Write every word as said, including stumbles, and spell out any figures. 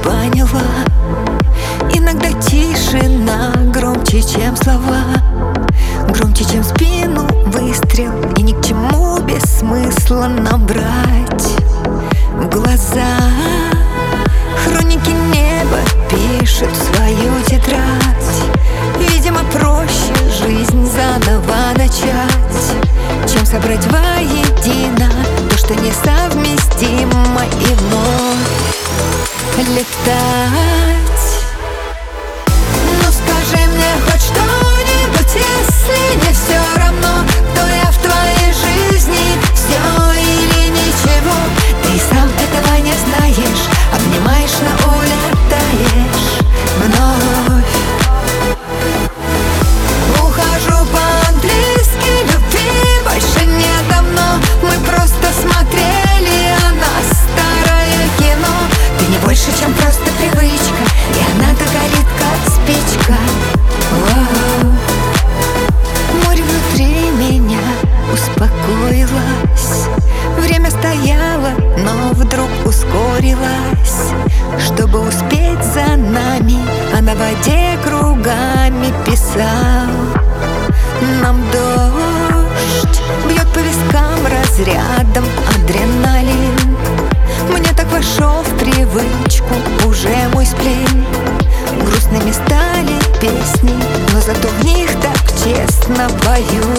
поняла. Иногда тишина громче, чем слова, громче, чем в спину выстрел. И ни к чему без смысла набрать в глаза. Хроники неба пишет в свою тетрадь. Видимо, проще жизнь заново начать, чем собрать воедино то, что несовместимо, и вновь летать. Ну скажи мне хоть что-нибудь, если не все равно, кто я в твоей жизни, все или ничего. Ты сам этого не знаешь, обнимаешь, но улетаешь вновь. Ухожу по-английски, любви больше не давно. Мы просто смотрели о нас старое кино. Ты не больше, чем просто привычка, и она-то горит, как спичка. Воу. Море внутри меня успокоилось. Время стояло, но вдруг ускорилось, чтобы успеть за нами, а на воде кругами писал нам дождь. Бьет по вискам разрядом адреналин. Мне так вошел в привычку уже мой сплин. Грустными стали песни, но зато в них так честно пою.